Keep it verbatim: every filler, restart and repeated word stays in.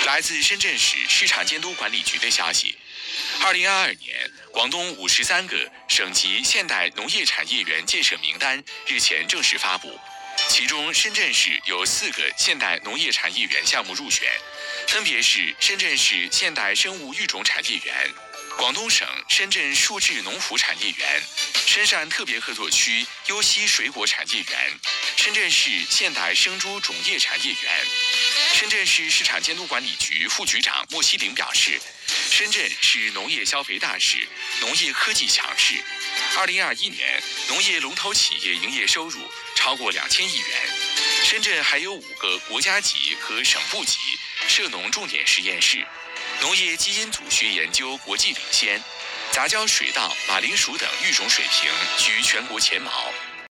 来自深圳市市场监督管理局的消息，二零二二年，广东五十三个省级现代农业产业园建设名单日前正式发布，其中深圳市有四个现代农业产业园项目入选，分别是深圳市现代生物育种产业园、广东省深圳数字农孚产业园、深汕特别合作区优溪水果产业园、深圳市现代生猪种业产业园。深圳市市场监督管理局副局长莫希林表示，深圳是农业消费大市，农业科技强市。二零二一年，农业龙头企业营业收入超过两千亿元。深圳还有五个国家级和省部级涉农重点实验室，农业基因组学研究国际领先，杂交水稻、马铃薯等育种水平居全国前茅。